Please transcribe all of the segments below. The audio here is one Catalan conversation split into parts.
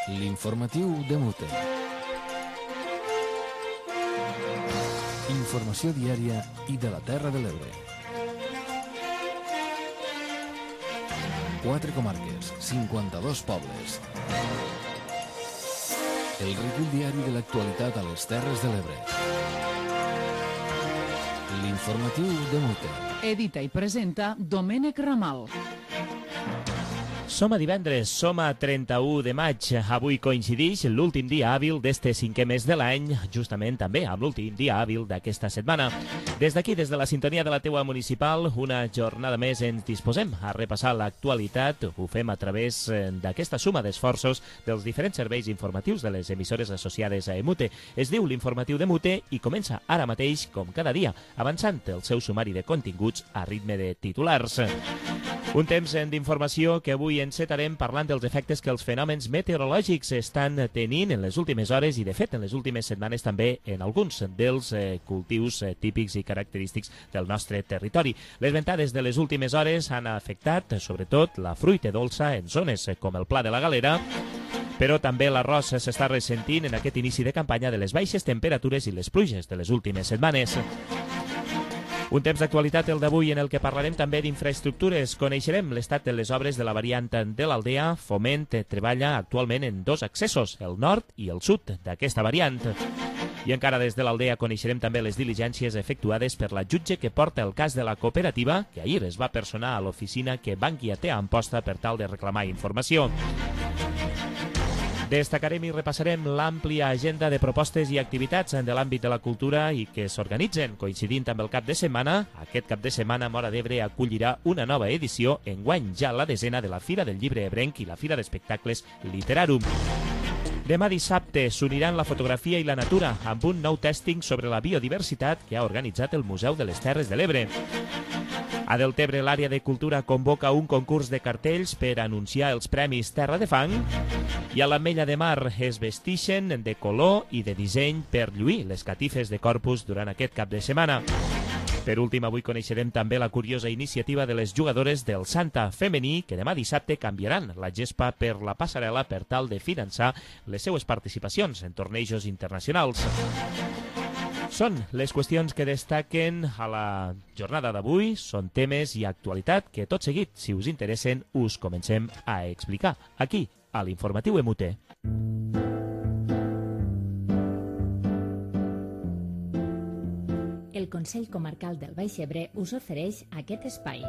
L'informatiu de Mute. Informació diària i de la Terra de l'Ebre. 4 comarques, 52 pobles. El recull diari de l'actualitat a les Terres de l'Ebre. L'informatiu de Mute. Edita i presenta Domènec Ramal. Som a divendres, som a 31 de maig. Avui coincideix l'últim dia hàbil d'este 5è mes de l'any, justament també amb l'últim dia hàbil d'aquesta setmana. Des d'aquí, des de la sintonia de la teua municipal, una jornada més ens disposem a repassar l'actualitat. Ho fem a través d'aquesta suma d'esforços dels diferents serveis informatius de les emissores associades a EMUTE. Es diu l'Informatiu de Mute i comença ara mateix, com cada dia, avançant el seu sumari de continguts a ritme de titulars. Un temps d'informació que avui encetarem parlant dels efectes que els fenòmens meteorològics estan tenint en les últimes hores i, de fet, en les últimes setmanes també en alguns dels cultius típics i característics del nostre territori. Les ventades de les últimes hores han afectat, sobretot, la fruita dolça en zones com el Pla de la Galera, però també l'arròs s'està ressentint en aquest inici de campanya de les baixes temperatures i les pluges de les últimes setmanes. Un temps d'actualitat, el d'avui, en el que parlarem també d'infraestructures. Coneixerem l'estat de les obres de la variant de l'Aldea. Foment treballa actualment en 2 accessos, el nord i el sud d'aquesta variant. I encara des de l'Aldea coneixerem també les diligències efectuades per la jutge que porta el cas de la cooperativa, que ahir es va personar a l'oficina que Bankia té a Amposta per tal de reclamar informació. Destacarem i repassarem l'àmplia agenda de propostes i activitats de l'àmbit de la cultura i que s'organitzen coincidint amb el cap de setmana. Aquest cap de setmana Móra d'Ebre acollirà una nova edició, enguany ja la 10ª de la Fira del Llibre Ebrenc i la Fira d'Espectacles Literarum. Demà dissabte s'uniran la fotografia i la natura amb un nou tèsting sobre la biodiversitat que ha organitzat el Museu de les Terres de l'Ebre. A Deltebre, l'àrea de cultura convoca un concurs de cartells per anunciar els premis Terra de Fang i a l'Ametlla de Mar es vestixen de color i de disseny per lluir les catifes de Corpus durant aquest cap de setmana. Per últim, avui coneixerem també la curiosa iniciativa de les jugadores del Santa femení que demà dissabte canviaran la gespa per la passarel·la per tal de finançar les seues participacions en tornejos internacionals. Són les qüestions que destaquen a la jornada d'avui, són temes i actualitat que tot seguit, si us interessen, us comencem a explicar aquí, a l'Informatiu EMUTE. El Consell Comarcal del Baix Ebre us ofereix aquest espai.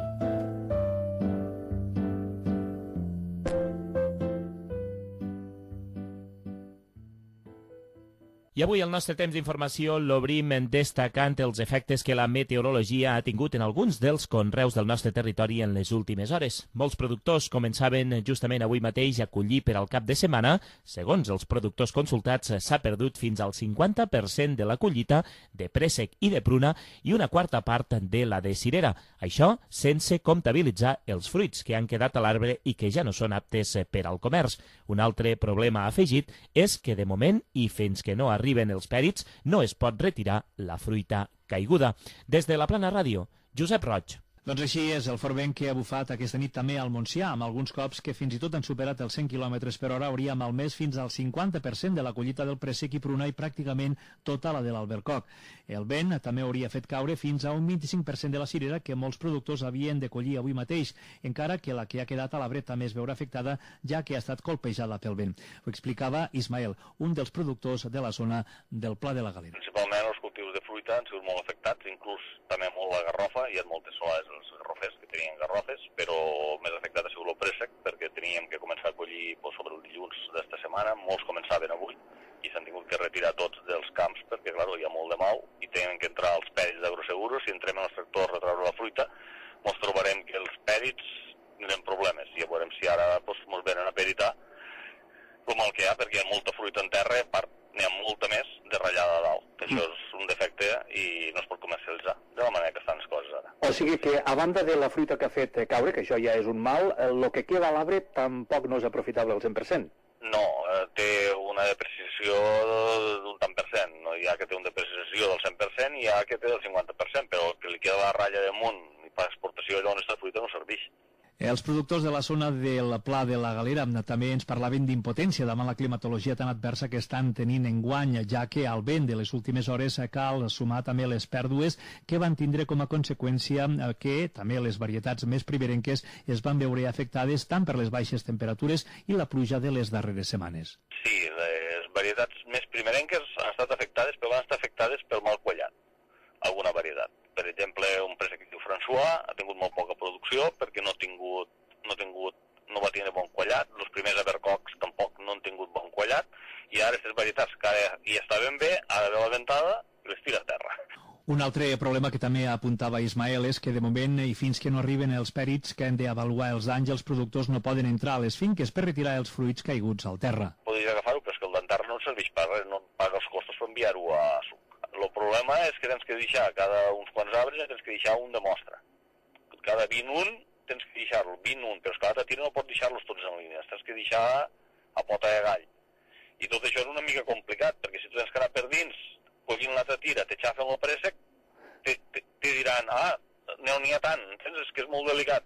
I avui el nostre temps d'informació l'obrim destacant els efectes que la meteorologia ha tingut en alguns dels conreus del nostre territori en les últimes hores. Molts productors començaven justament avui mateix a collir per al cap de setmana. Segons els productors consultats, s'ha perdut fins al 50% de la collita de préssec i de pruna i una quarta part de la de cirera. Això sense comptabilitzar els fruits que han quedat a l'arbre i que ja no són aptes per al comerç. Un altre problema afegit és que de moment i fins que no arriben els pèrits no es pot retirar la fruita caiguda. Des de la Plana Ràdio, Josep Roig. Doncs així és, el fort vent que ha bufat aquesta nit també al Montsià, amb alguns cops que fins i tot han superat els 100 km per hora, hauria malmès fins al 50% de la collita del préssec i pruna i pràcticament tota la de l'albercoc. El vent també hauria fet caure fins a un 25% de la cirera que molts productors havien de collir avui mateix, encara que la que ha quedat a l'arbre també es veurà afectada, ja que ha estat colpejada pel vent. Ho explicava Ismael, un dels productors de la zona del Pla de la Galera. Principalment els cultius de fruita han sigut molt afectats, inclús també molt la garrofa, hi ha moltes solades els garrofers que tenien garrofes, però més afectat ha sigut el préssec, perquè teníem que començar a collir sobre el dilluns d'esta setmana, molts començaven avui, i s'han tingut que retirar tots dels camps, perquè, clar, hi ha molt de mal, i tenen que entrar els pèrits d'agroseguros, si entrem en els tractors a treure la fruita, ens trobarem que els pèrits tindrem problemes, i ja veurem si ara ens venen a peritar com el que hi ha, perquè hi ha molta fruita en terra, a part n'hi ha molta més de ratllada a dalt. Això és un defecte i no es pot comercialitzar de la manera que estan les coses ara. O sigui que, a banda de la fruita que ha fet caure, que això ja és un mal, el que queda a l'arbre tampoc no és aprofitable al 100%. No, té una depreciació d'un tant per cent. No hi ha que té una depreciació del 100% i hi ha que té del 50%, però el que li queda a la ratlla damunt i per exportació allò on està fruita no serveix. Els productors de la zona del Pla de la Galera també ens parlaven d'impotència davant la climatologia tan adversa que estan tenint enguany, ja que al vent de les últimes hores cal sumar també les pèrdues que van tindre com a conseqüència que també les varietats més primerenques es van veure afectades tant per les baixes temperatures i la pluja de les darreres setmanes. Sí, les varietats més primerenques han estat afectades, però van estar afectades pel mal quallat, alguna varietat. Per exemple, un préssec que diu François ha tingut molt poca producció perquè no va tenir bon quallat, els primers abercocs tampoc no han tingut bon quallat, i ara aquestes varietats que ara hi estaven bé, ara ve la ventada i les tira a terra. Un altre problema que també apuntava Ismael és que de moment i fins que no arriben els pèrits que han d'avaluar els danys, els productors no poden entrar a les finques per retirar els fruits caiguts al terra. Podries agafar-ho, però és que el d'enterra no serveix per res, no paga els costos per enviar-ho a suc. El problema és que tens que deixar cada uns quants arbres, tens que deixar un de mostra. Cada 21 tens que deixar-lo, 21, però és que l'altra tira no pots deixar-los tots en línia, tens que deixar a pota de gall. I tot això és una mica complicat, perquè si tu tens que anar per dins, collint l'altra tira, t'aixafen el préssec, te diran, n'hi ha tant, entens? És que és molt delicat.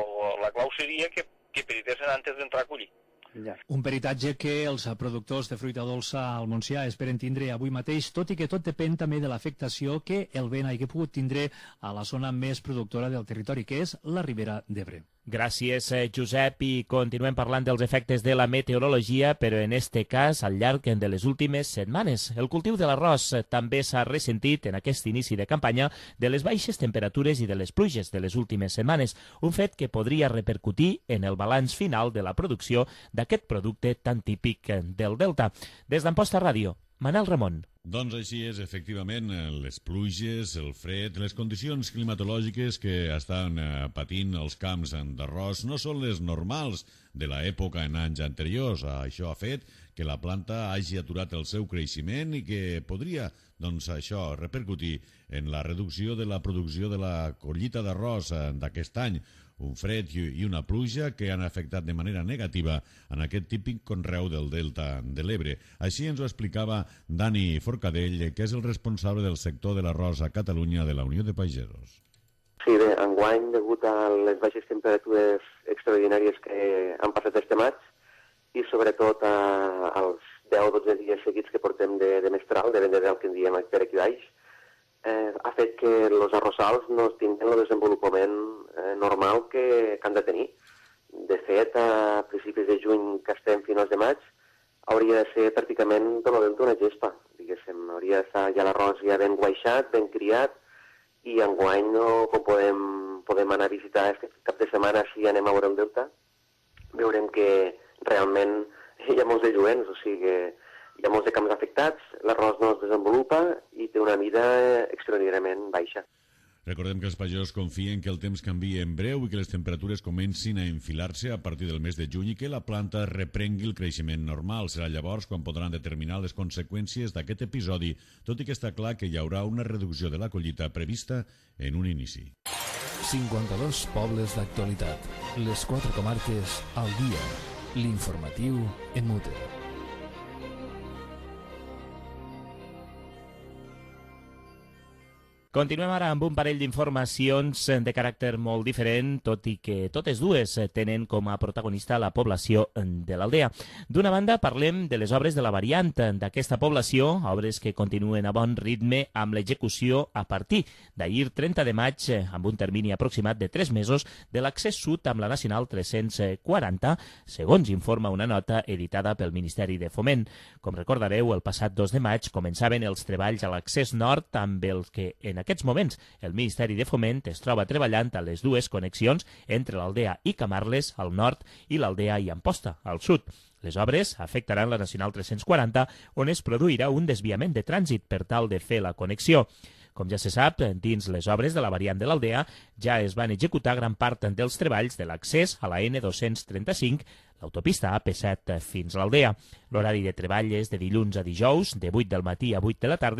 La clau seria que peritessin antes d'entrar a collir. Ja. Un peritatge que els productors de fruita dolça al Montsià esperen tindre avui mateix, tot i que tot depèn també de l'afectació que el vent hagi pogut tindre a la zona més productora del territori, que és la Ribera d'Ebre. Gràcies, Josep, i continuem parlant dels efectes de la meteorologia, però en este cas al llarg de les últimes setmanes. El cultiu de l'arròs també s'ha ressentit en aquest inici de campanya de les baixes temperatures i de les pluges de les últimes setmanes, un fet que podria repercutir en el balanç final de la producció d'aquest producte tan típic del Delta. Des d'Amposta Ràdio, Manel Ramon. Doncs així és, efectivament, les pluges, el fred, les condicions climatològiques que estan patint els camps d'arròs no són les normals de l'època en anys anteriors. Això ha fet que la planta hagi aturat el seu creixement i que podria, doncs, això repercutir en la reducció de la producció de la collita d'arròs d'aquest any. Un fred i una pluja que han afectat de manera negativa en aquest típic conreu del Delta de l'Ebre. Així ens ho explicava Dani Forcadell, que és el responsable del sector de l'arròs a Catalunya de la Unió de Pagesos. Sí, bé, enguany, degut a les baixes temperatures extraordinàries que han passat este maig i sobretot als 10 o 12 dies seguits que portem de mestral, de vendedel que en diem per aquí baix, ha fet que els arrossals no tinguin el desenvolupament normal que han de tenir. De fet, a principis de juny, que estem finals de maig, hauria de ser pràcticament tot el Delta una gespa, diguéssim. Hauria d'estar ja l'arròs ja ben guaixat, ben criat, i enguany no podem anar a visitar aquest cap de setmana si anem a veure el Delta. Veurem que realment hi ha molts de lluents, o sigui, hi ha molts de camps afectats, l'arròs no es desenvolupa i té una mida extraordinàriament baixa. Recordem que els pagesos confien que el temps canvia en breu i que les temperatures comencin a enfilar-se a partir del mes de juny i que la planta reprengui el creixement normal. Serà llavors quan podran determinar les conseqüències d'aquest episodi, tot i que està clar que hi haurà una reducció de la collita prevista en un inici. 52 pobles d'actualitat. Les 4 comarques al dia. L'informatiu en mute. Continuem ara amb un parell d'informacions de caràcter molt diferent, tot i que totes dues tenen com a protagonista la població de l'Aldea. D'una banda, parlem de les obres de la variant d'aquesta població, obres que continuen a bon ritme amb l'execució a partir d'ahir 30 de maig, amb un termini aproximat de 3 mesos, de l'accés sud amb la Nacional 340, segons informa una nota editada pel Ministeri de Foment. Com recordareu, el passat 2 de maig començaven els treballs a l'accés nord, amb els que en aquests moments el Ministeri de Foment es troba treballant a les dues connexions entre l'Aldea i Camarles al nord i l'Aldea i Amposta al sud. Les obres afectaran la Nacional 340, on es produirà un desviament de trànsit per tal de fer la connexió. Com ja se sap, dins les obres de la variant de l'Aldea ja es van executar gran part dels treballs de l'accés a la N235, l'autopista AP7 fins a l'Aldea. L'horari de treball és de dilluns a dijous, de 8 del matí a 8 de la tarda,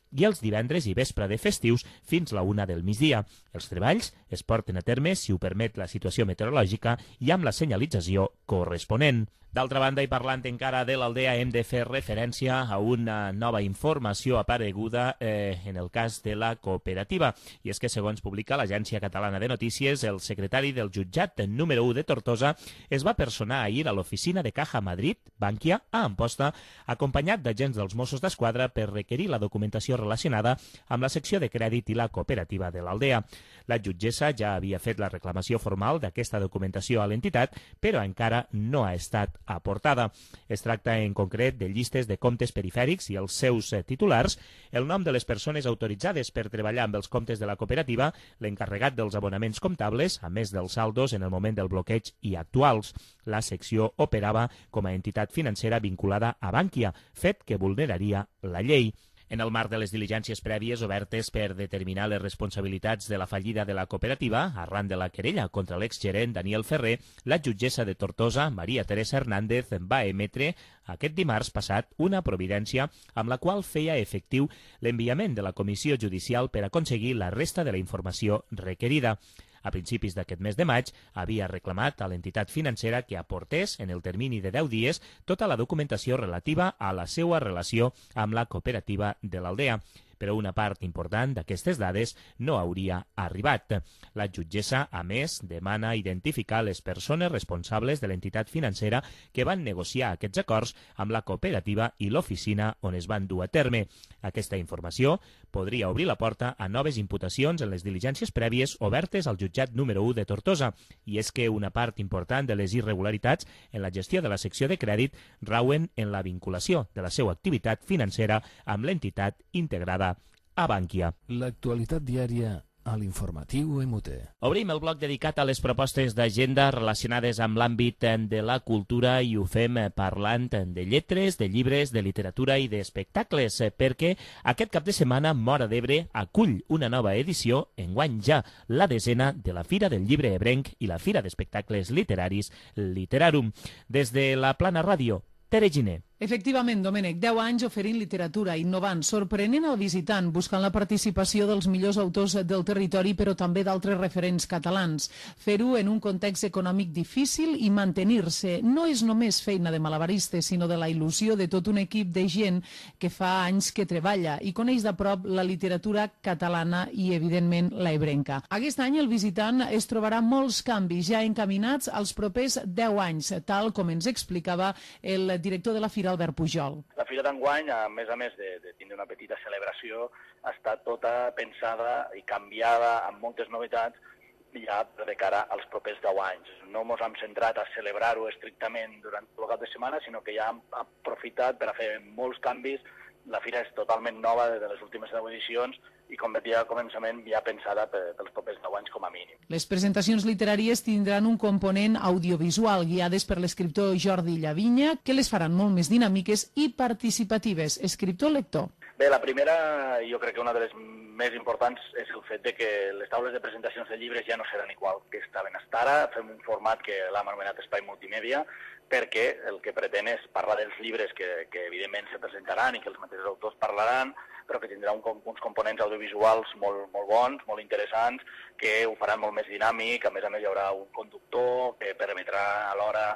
i els divendres i vespre de festius fins la 1 del migdia. Els treballs es porten a terme, si ho permet la situació meteorològica, i amb la senyalització corresponent. D'altra banda, i parlant encara de l'Aldea, hem de fer referència a una nova informació apareguda en el cas de la cooperativa. I és que, segons publica l'Agència Catalana de Notícies, el secretari del jutjat número 1 de Tortosa es va personar ahir a l'oficina de Caja Madrid, Bankia, a Amposta, acompanyat d'agents dels Mossos d'Esquadra per requerir la documentació relacionada amb la secció de crèdit i la cooperativa de l'Aldea. La jutgessa ja havia fet la reclamació formal d'aquesta documentació a l'entitat, però encara no ha estat aportada. Es tracta en concret de llistes de comptes perifèrics i els seus titulars, el nom de les persones autoritzades per treballar amb els comptes de la cooperativa, l'encarregat dels abonaments comptables, a més dels saldos en el moment del bloqueig i actuals. La secció operava com a entitat financera vinculada a Bankia, fet que vulneraria la llei. En el marc de les diligències prèvies obertes per determinar les responsabilitats de la fallida de la cooperativa, arran de la querella contra l'exgerent Daniel Ferrer, la jutgessa de Tortosa, Maria Teresa Hernández, va emetre aquest dimarts passat una providència amb la qual feia efectiu l'enviament de la comissió judicial per aconseguir la resta de la informació requerida. A principis d'aquest mes de maig, havia reclamat a l'entitat financera que aportés, en el termini de 10 dies, tota la documentació relativa a la seva relació amb la cooperativa de l'Aldea. Però una part important d'aquestes dades no hauria arribat. La jutgessa, a més, demana identificar les persones responsables de l'entitat financera que van negociar aquests acords amb la cooperativa i l'oficina on es van dur a terme. Aquesta informació podria obrir la porta a noves imputacions en les diligències prèvies obertes al jutjat número 1 de Tortosa. I és que una part important de les irregularitats en la gestió de la secció de crèdit rauen en la vinculació de la seva activitat financera amb l'entitat integrada a Bankia. L'actualitat diària a l'informatiu MUT. Obrim el bloc dedicat a les propostes d'agenda relacionades amb l'àmbit de la cultura i ho fem parlant de lletres, de llibres, de literatura i d'espectacles, perquè aquest cap de setmana Móra d'Ebre acull una nova edició, enguany ja la 10ª, de la Fira del Llibre Ebrenc i la Fira d'Espectacles Literaris Literarum. Des de la Plana Ràdio, Tere Giner. Efectivament, Domènec, 10 anys oferint literatura, innovant, sorprenent al visitant, buscant la participació dels millors autors del territori, però també d'altres referents catalans. Fer-ho en un context econòmic difícil i mantenir-se no és només feina de malabaristes, sinó de la il·lusió de tot un equip de gent que fa anys que treballa i coneix de prop la literatura catalana i, evidentment, la ebrenca. Aquest any el visitant es trobarà molts canvis ja encaminats als propers 10 anys, tal com ens explicava el director de la Fira, Albert Pujol. La Fira d'enguany, a més de tindre una petita celebració, ha estat tota pensada i canviada amb moltes novetats ja de cara als propers 10 anys. No ens hem centrat a celebrar-ho estrictament durant tot el cap de setmana, sinó que ja hem aprofitat per a fer molts canvis. La Fira és totalment nova de les últimes 10 edicions i, com vaig dir al començament, ja pensada pels propers 10 anys com a mínim. Les presentacions literàries tindran un component audiovisual guiades per l'escriptor Jordi Llavinya, que les faran molt més dinàmiques i participatives. Escriptor-lector. Bé, la primera, jo crec que una de les més importants és el fet de que les taules de presentacions de llibres ja no seran igual que estaven fins ara. Fem un format que l'hem anomenat Espai Multimèdia, perquè el que pretén és parlar dels llibres que evidentment se presentaran i que els mateixos autors parlaran, però que tindrà uns components audiovisuals molt bons, molt interessants, que ho faran molt més dinàmic. A més hi haurà un conductor que permetrà alhora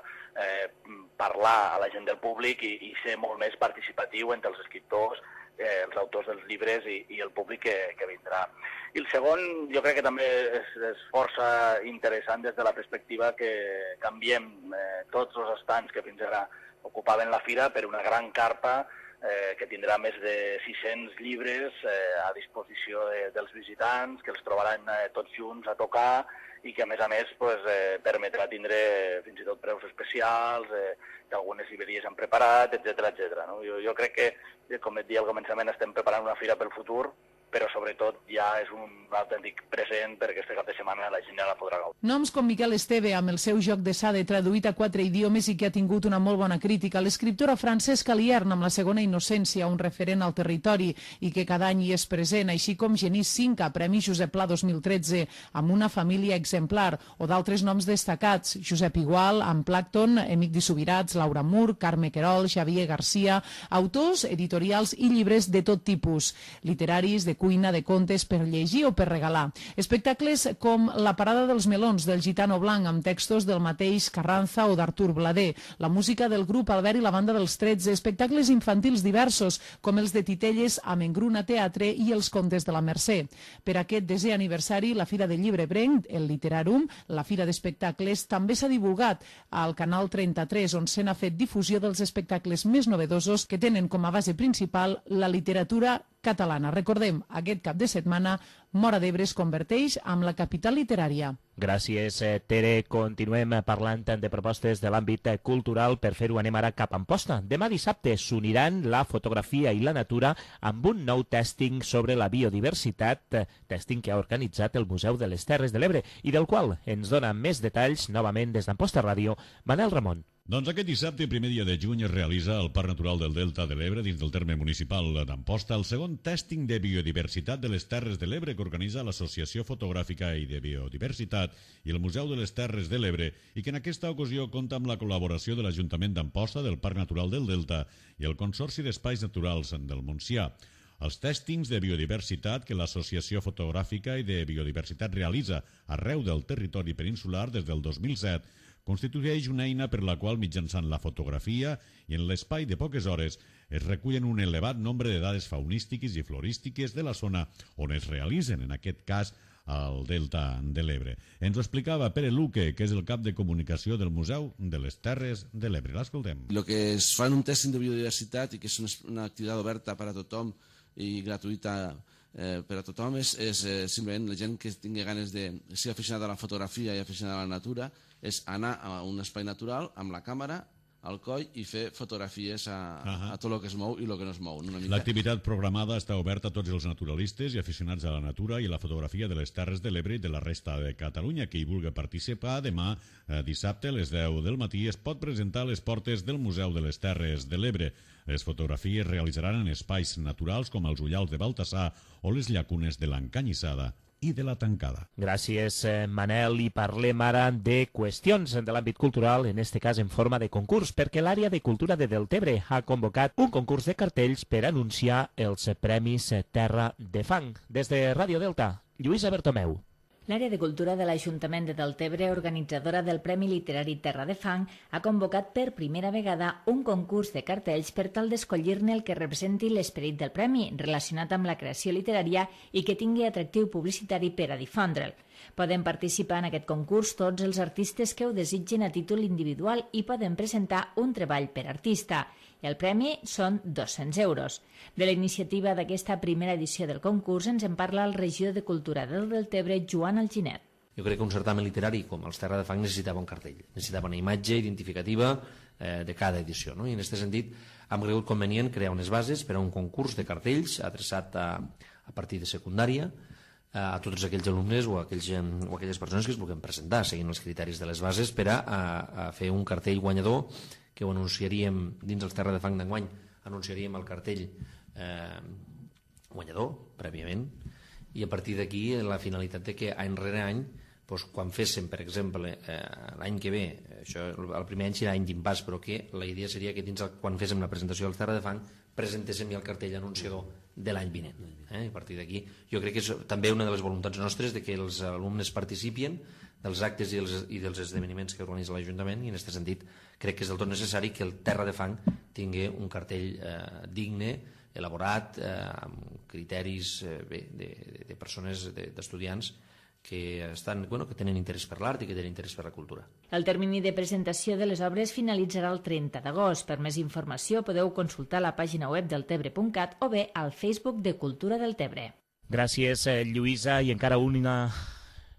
parlar a la gent del públic i ser molt més participatiu entre els escriptors, els autors dels llibres i el públic que vindrà. I el segon, jo crec que també és força interessant des de la perspectiva que canviem tots els estants que fins ara ocupaven la fira per una gran carpa que tindrà més de 600 llibres a disposició dels visitants, que els trobaran tots junts a tocar i que, a més, permetrà tindre fins i tot preus especials, que algunes llibreries han preparat, etc. Jo crec que, com et deia al començament, estem preparant una fira pel futur, però sobretot ja és un autèntic present perquè este cap de setmana la gent ja la podrà gaudir. Noms com Miquel Esteve, amb el seu Joc de Sade traduït a 4 idiomes i que ha tingut una molt bona crítica, l'escriptora Francesca Liern amb La segona innocència, un referent al territori i que cada any hi és present, així com Genís Cinca, Premi Josep Pla 2013, amb una família exemplar, o d'altres noms destacats, Josep Igual, amb Plàncton, Emic de Subirats, Laura Mur, Carme Querol, Xavier Garcia, autors, editorials i llibres de tot tipus, literaris, de cuina, de contes per llegir o per regalar. Espectacles com La parada dels melons del Gitano Blanc amb textos del mateix Carranza o d'Artur Blader, la música del grup Albert i la banda dels 13, espectacles infantils diversos com els de Titelles amb Engruna Teatre i els contes de la Mercè. Per aquest 10è aniversari, la Fira del Llibre Brenc, el Literàrum, la Fira d'Espectacles, també s'ha divulgat al Canal 33, on se n'ha fet difusió dels espectacles més novedosos que tenen com a base principal la literatura catalana. Recordem, aquest cap de setmana, Móra d'Ebre es converteix en la capital literària. Gràcies, Tere. Continuem parlant de propostes de l'àmbit cultural. Per fer-ho anem ara cap a Amposta. Demà dissabte s'uniran la fotografia i la natura amb un nou tèsting sobre la biodiversitat, tèsting que ha organitzat el Museu de les Terres de l'Ebre i del qual ens dona més detalls novament des d'Amposta Ràdio, Manel Ramon. Doncs aquest dissabte, primer dia de juny, es realitza al Parc Natural del Delta de l'Ebre, dins del terme municipal d'Amposta, el segon tèsting de biodiversitat de les Terres de l'Ebre que organitza l'Associació Fotogràfica i de Biodiversitat i el Museu de les Terres de l'Ebre, i que en aquesta ocasió compta amb la col·laboració de l'Ajuntament d'Amposta, del Parc Natural del Delta i el Consorci d'Espais Naturals del Montsià. Els tèstings de biodiversitat que l'Associació Fotogràfica i de Biodiversitat realitza arreu del territori peninsular des del 2007 constitueix una eina per la qual, mitjançant la fotografia i en l'espai de poques hores, es recullen un elevat nombre de dades faunístiques i florístiques de la zona on es realitzen, en aquest cas, al Delta de l'Ebre. Ens ho explicava Pere Luque, que és el cap de comunicació del Museu de les Terres de l'Ebre. L'escoltem. El que es fa en un tèsting de biodiversitat i que és una activitat oberta per a tothom i gratuïta per a tothom és simplement la gent que tingui ganes de ser aficionada a la fotografia i aficionada a la natura, és anar a un espai natural amb la càmera al coll i fer fotografies a tot el que es mou i el que no es mou. L'activitat programada està oberta a tots els naturalistes i aficionats a la natura i a la fotografia de les Terres de l'Ebre i de la resta de Catalunya. Qui hi vulgui participar, demà, dissabte, a les 10 del matí, es pot presentar a les portes del Museu de les Terres de l'Ebre. Les fotografies es realitzaran en espais naturals com els Ullals de Baltasar o les llacunes de l'Encanyissada i de la Tancada. Gràcies, Manel. I parlem ara de qüestions de l'àmbit cultural, en este cas en forma de concurs, perquè l'àrea de cultura de Deltebre ha convocat un concurs de cartells per anunciar els Premis Terra de Fang. Des de Ràdio Delta, Lluïsa Bertomeu. L'àrea de cultura de l'Ajuntament de Deltebre, organitzadora del Premi Literari Terra de Fang, ha convocat per primera vegada un concurs de cartells per tal d'escollir-ne el que representi l'esperit del premi, relacionat amb la creació literària i que tingui atractiu publicitari per a difondre'l. Poden participar en aquest concurs tots els artistes que ho desitgen a títol individual i poden presentar un treball per artista. El premi són 200 euros. De la iniciativa d'aquesta primera edició del concurs ens en parla el regidor de Cultura del Deltebre, Joan Alginet. Jo crec que un certamen literari com els Terra de Fang necessitava un cartell, necessitava una imatge identificativa de cada edició, no? I en aquest sentit hem cregut convenient crear unes bases per a un concurs de cartells adreçat a partir de secundària, a tots aquells alumnes o aquelles persones que es vulguin presentar seguint els criteris de les bases per a fer un cartell guanyador que ho anunciaríem dins els Terra de Fang d'enguany, anunciaríem el cartell guanyador prèviament, i a partir d'aquí la finalitat de que any rere any, quan féssim, per exemple, l'any que ve, això el primer any serà any d'impàs, però que la idea seria que quan féssim la presentació dels Terra de Fang presentéssim ja el cartell anunciador de l'any vinent. A partir d'aquí jo crec que és també una de les voluntats nostres de que els alumnes participin dels actes i dels esdeveniments que organitza l'Ajuntament, i en aquest sentit crec que és del tot necessari que el Terra de Fang tingui un cartell digne, elaborat, amb criteris de persones, d'estudiants que tenen interès per l'art i que tenen interès per la cultura. El termini de presentació de les obres finalitzarà el 30 d'agost. Per més informació podeu consultar la pàgina web deltebre.cat o bé al Facebook de Cultura Deltebre. Gràcies, Lluïsa. I encara una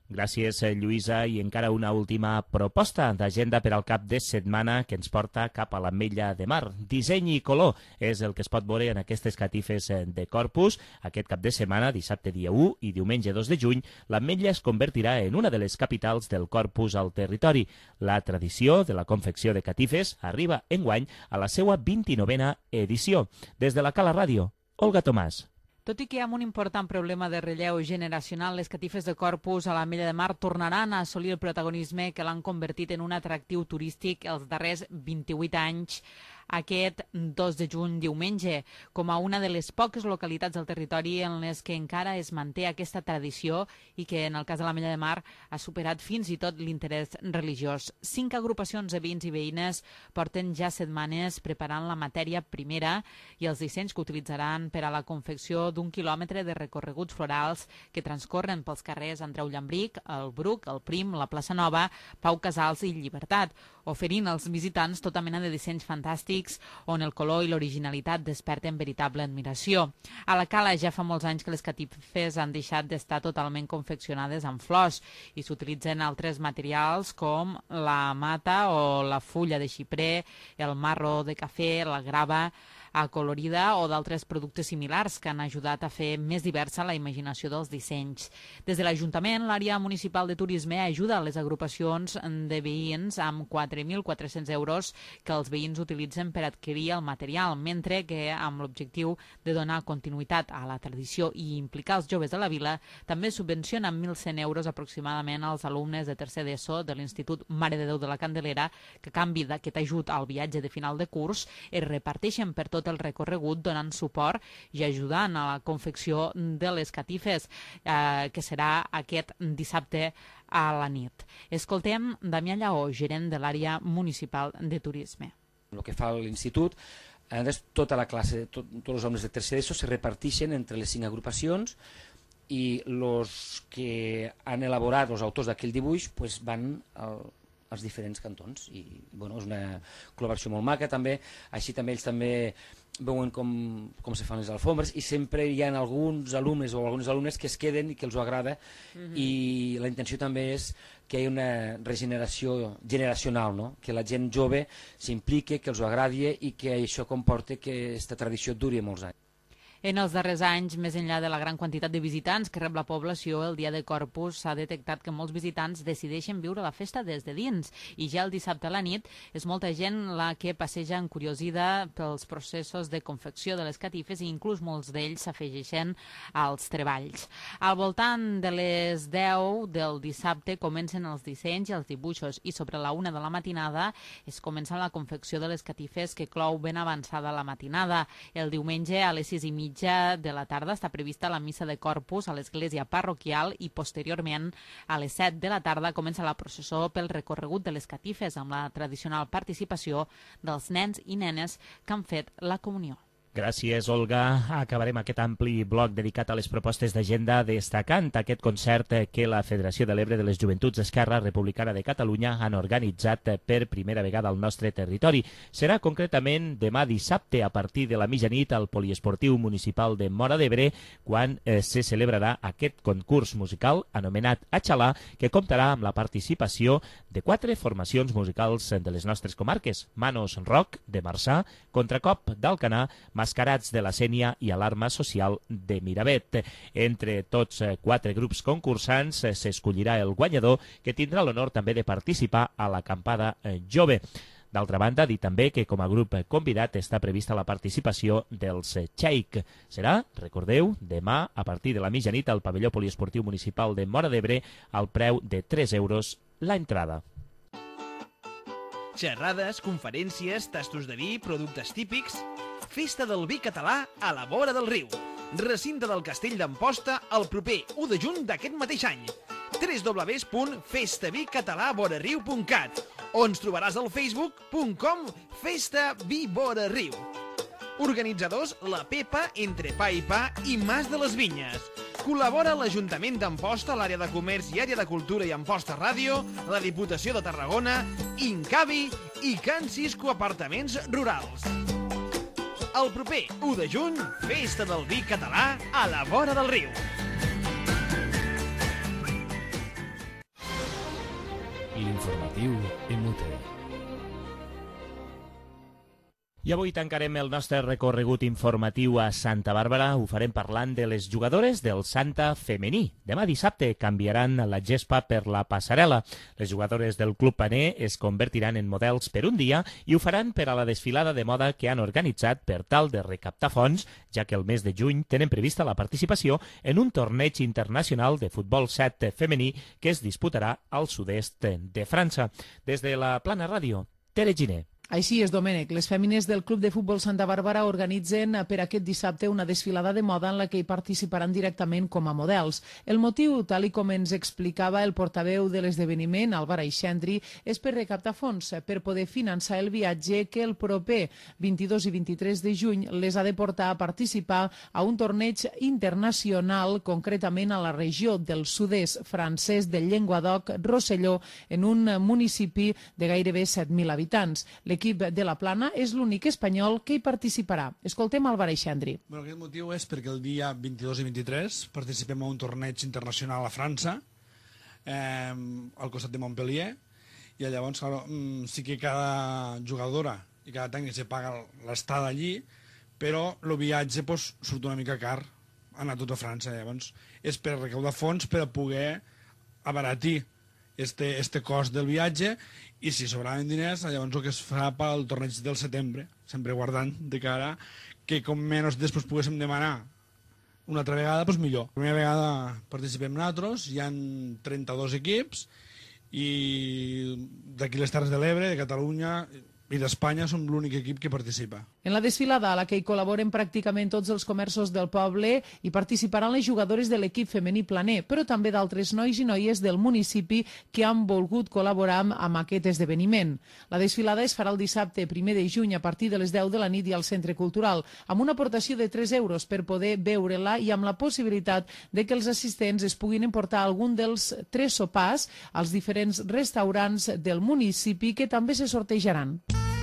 Gràcies, Lluïsa. I encara una última proposta d'agenda per al cap de setmana que ens porta cap a l'Ametlla de Mar. Disseny i color és el que es pot veure en aquestes catifes de Corpus. Aquest cap de setmana, dissabte dia 1 i diumenge 2 de juny, l'Ametlla es convertirà en una de les capitals del Corpus al territori. La tradició de la confecció de catifes arriba enguany a la seva 29a edició. Des de la Cala Ràdio, Olga Tomàs. Tot i que amb un important problema de relleu generacional, les catifes de Corpus a l'Ametlla de Mar tornaran a assolir el protagonisme que l'han convertit en un atractiu turístic els darrers 28 anys. Aquest 2 de juny, diumenge, com a una de les poques localitats del territori en les que encara es manté aquesta tradició i que, en el cas de l'Ametlla de Mar, ha superat fins i tot l'interès religiós. 5 agrupacions de veïns i veïnes porten ja setmanes preparant la matèria primera i els dissenys que utilitzaran per a la confecció d'1 quilòmetre de recorreguts florals que transcorren pels carrers Andreu Llambric, el Bruc, el Prim, la Plaça Nova, Pau Casals i Llibertat, oferint als visitants tota mena de dissenys fantàstics on el color i l'originalitat desperten veritable admiració. A la Cala ja fa molts anys que les catifes han deixat d'estar totalment confeccionades amb flors i s'utilitzen altres materials com la mata o la fulla de xiprer, el marro de cafè, la grava acolorida o d'altres productes similars que han ajudat a fer més diversa la imaginació dels dissenys. Des de l'Ajuntament, l'àrea municipal de turisme ajuda les agrupacions de veïns amb 4.400 euros que els veïns utilitzen per adquirir el material, mentre que amb l'objectiu de donar continuïtat a la tradició i implicar els joves de la vila, també subvenciona amb 1.100 euros aproximadament als alumnes de tercer d'ESO de l'Institut Mare de Déu de la Candelera, que a canvi d'aquest ajut al viatge de final de curs es reparteixen per tot el recorregut donant suport i ajudant a la confecció de les catifes, que serà aquest dissabte a la nit. Escoltem Damià Lleó, gerent de l'àrea municipal de turisme. El que fa l'institut, tota la classe, tots els alumnes de tercer d'ESO se reparteixen entre les 5 agrupacions i els que han elaborat, els autors d'aquell dibuix, van als diferents cantons i és una col·laboració molt maca també. Així també ells també veuen com se fan les alfombres i sempre hi ha alguns alumnes o algunes alumnes que es queden i que els ho agrada i la intenció també és que hi hagi una regeneració generacional, no? Que la gent jove s'implique, que els ho agradi i que això comporta que aquesta tradició duri molts anys. En els darrers anys, més enllà de la gran quantitat de visitants que rep la població, el dia de Corpus s'ha detectat que molts visitants decideixen viure la festa des de dins i ja el dissabte a la nit és molta gent la que passeja encuriosida pels processos de confecció de les catifes i inclús molts d'ells s'afegeixen als treballs. Al voltant de les 10 del dissabte comencen els dissenys i els dibuixos i sobre la 1 de la matinada es comença la confecció de les catifes que clou ben avançada la matinada. El diumenge a les 6:30 de la tarda està prevista la missa de Corpus a l'església parroquial i posteriorment a les 7 de la tarda comença la processó pel recorregut de les catifes amb la tradicional participació dels nens i nenes que han fet la comunió. Gràcies, Olga. Acabarem aquest ampli bloc dedicat a les propostes d'agenda destacant aquest concert que la Federació de l'Ebre de les Joventuts d'Esquerra Republicana de Catalunya han organitzat per primera vegada al nostre territori. Serà concretament demà dissabte a partir de la mitjanit al Poliesportiu Municipal de Móra d'Ebre quan se celebrarà aquest concurs musical anomenat Atxalà que comptarà amb la participació de 4 formacions musicals de les nostres comarques: Manos Rock de Marçà, Contracop d'Alcanar, Mascarats de la Sénia i Alarma Social de Miravet. Entre tots 4 grups concursants s'escollirà el guanyador que tindrà l'honor també de participar a l'acampada jove. D'altra banda, dir també que com a grup convidat està prevista la participació dels Cheik. Serà, recordeu, demà a partir de la mitjanit al pavelló poliesportiu municipal de Móra d'Ebre al preu de 3 euros l'entrada. Xerrades, conferències, tastos de vi, productes típics... Festa del vi català a la vora del riu. Recinte del Castell d'Amposta el proper 1 de juny d'aquest mateix any. www.festavicatalavoraRiu.cat o ens trobaràs al facebook.com festavivorariu. Organitzadors la Pepa, Entre Pa i Pa i Mas de les Vinyes. Col·labora l'Ajuntament d'Amposta, l'Àrea de Comerç i Àrea de Cultura i Amposta Ràdio, la Diputació de Tarragona, Incavi i Can Cisco Apartaments Rurals. El proper 1 de juny, Festa del Vi català a la vora del riu. L'informatiu Emute. I avui tancarem el nostre recorregut informatiu a Santa Bàrbara. Ho farem parlant de les jugadores del Santa femení. Demà dissabte canviaran la gespa per la passarel·la. Les jugadores del Club Paner es convertiran en models per un dia i ho faran per a la desfilada de moda que han organitzat per tal de recaptar fons, ja que el mes de juny tenen prevista la participació en un torneig internacional de futbol 7 femení que es disputarà al sud-est de França. Des de la Plana Ràdio, Tere Giner. Així és, Domènec. Les fèmines del Club de Futbol Santa Bàrbara organitzen per aquest dissabte una desfilada de moda en la que hi participaran directament com a models. El motiu, tal i com ens explicava el portaveu de l'esdeveniment, Álvaro Aixendri, és per recaptar fons per poder finançar el viatge que el proper 22 i 23 de juny les ha de portar a participar a un torneig internacional, concretament a la regió del sud-est francès del Llenguadoc-Rosselló, en un municipi de gairebé 7.000 habitants. L'equip de la Plana és l'únic espanyol que hi participarà. Escoltem Álvaro Aixendri. Aquest motiu és perquè el dia 22 i 23 participem a un torneig internacional a França, al costat de Montpellier, i llavors sí que cada jugadora i cada tècnic se paga l'estada allí, però el viatge surt una mica car anar tot a França. Llavors és per recaudar fons per a poder abaratir este cost del viatge, i si sobraven diners, llavors el que es farà pel torneig del setembre, sempre guardant de cara que com menys després poguéssim demanar una altra vegada, doncs millor. La primera vegada participem nosaltres, hi ha 32 equips, i d'aquí les Terres de l'Ebre, de Catalunya i d'Espanya som l'únic equip que participa. En la desfilada, a la que hi col·laboren pràcticament tots els comerços del poble, hi participaran les jugadores de l'equip femení planer, però també d'altres nois i noies del municipi que han volgut col·laborar amb aquest esdeveniment. La desfilada es farà el dissabte 1 de juny a partir de les 10 de la nit i al Centre Cultural, amb una aportació de 3 euros per poder veure-la i amb la possibilitat de que els assistents es puguin emportar algun dels 3 sopars als diferents restaurants del municipi que també se sortejaran.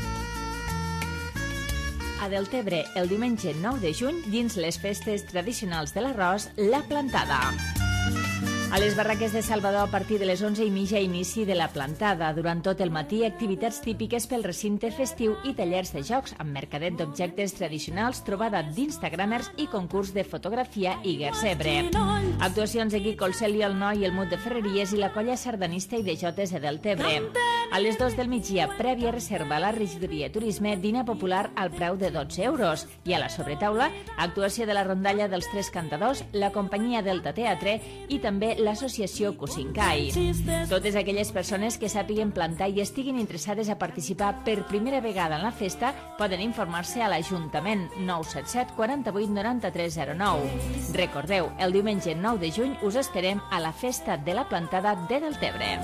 A Deltebre, el diumenge 9 de juny, dins les festes tradicionals de l'arròs, la plantada. A les barraques de Salvador, a partir de les 11:30, inici de la plantada. Durant tot el matí, activitats típiques pel recinte festiu i tallers de jocs amb mercadet d'objectes tradicionals, trobada d'instagramers i concurs de fotografia i guercebre. Actuacions de Quico el Cel i el Noi, el Mut de Ferreries i la colla sardanista i de jotes de Deltebre. A les 2 del migdia, prèvia reserva a la regidoria de turisme, dinar popular al preu de 12 euros. I a la sobretaula, actuació de la rondalla dels Tres Cantadors, la companyia Delta Teatre i també l'associació Cusincai. Totes aquelles persones que sàpiguen plantar i estiguin interessades a participar per primera vegada en la festa poden informar-se a l'Ajuntament 977 48 93 09. Recordeu, el diumenge 9 de juny us esperem a la Festa de la Plantada de Deltebre.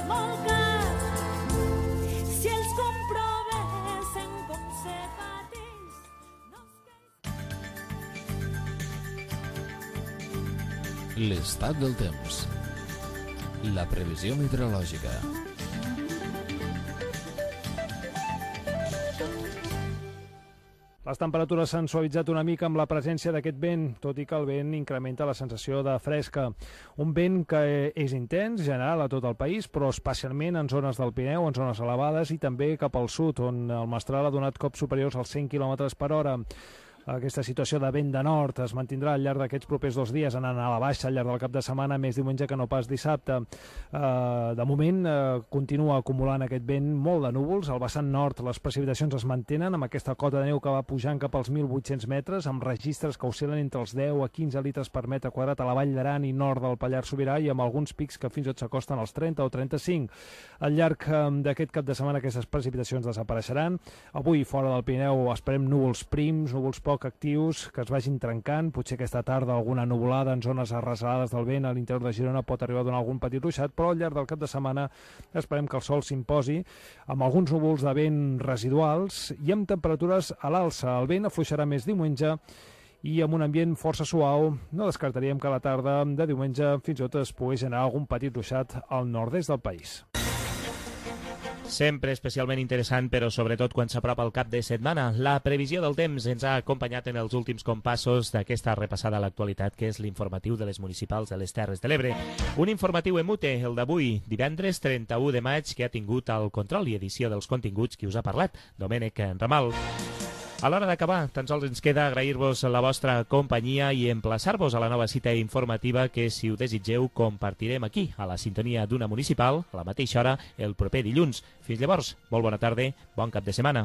L'estat del temps. La previsió meteorològica. Les temperatures s'han suavitzat una mica amb la presència d'aquest vent, tot i que el vent incrementa la sensació de fresca. Un vent que és intens, general a tot el país, però especialment en zones del Pirineu, en zones elevades, i també cap al sud, on el mestral ha donat cops superiors als 100 km per hora. Aquesta situació de vent de nord es mantindrà al llarg d'aquests propers 2 dies, anant a la baixa al llarg del cap de setmana, més diumenge que no pas dissabte. De moment continua acumulant aquest vent molt de núvols. Al vessant nord les precipitacions es mantenen amb aquesta cota de neu que va pujant cap als 1.800 metres, amb registres que oscil·len entre els 10 a 15 litres per metre quadrat a la Vall d'Aran i nord del Pallars Sobirà, i amb alguns pics que fins i tot s'acosten als 30 o 35. Al llarg d'aquest cap de setmana aquestes precipitacions desapareixeran. Avui, fora del Pirineu, esperem núvols prims, núvols poc actius, que es vagin trencant. Potser aquesta tarda alguna nuvolada en zones arraselades del vent a l'interior de Girona pot arribar a donar algun petit ruixat, però al llarg del cap de setmana esperem que el sol s'imposi amb alguns núvols de vent residuals i amb temperatures a l'alça. El vent afluixarà més diumenge i amb un ambient força suau. No descartaríem que a la tarda de diumenge fins i tot es pogués generar algun petit ruixat al nord-est del país. Sempre especialment interessant, però sobretot quan s'apropa el cap de setmana. La previsió del temps ens ha acompanyat en els últims compassos d'aquesta repassada a l'actualitat, que és l'informatiu de les municipals de les Terres de l'Ebre. Un informatiu emute, el d'avui, divendres 31 de maig, que ha tingut el control i edició dels continguts qui us ha parlat, Domènec Ramal. A l'hora d'acabar, tan sols ens queda agrair-vos la vostra companyia i emplaçar-vos a la nova cita informativa que, si ho desitgeu, compartirem aquí, a la sintonia d'una municipal, a la mateixa hora, el proper dilluns. Fins llavors, molt bona tarda, bon cap de setmana.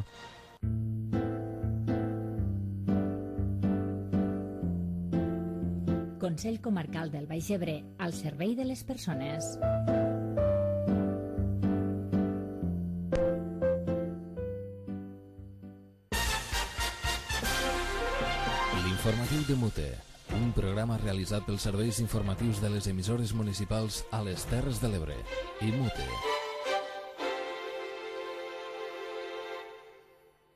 Consell Comarcal del Baix Ebre, al servei de les persones. L'informatiu de Mute, un programa realitzat pels serveis informatius de les emissores municipals a les Terres de l'Ebre i Mute.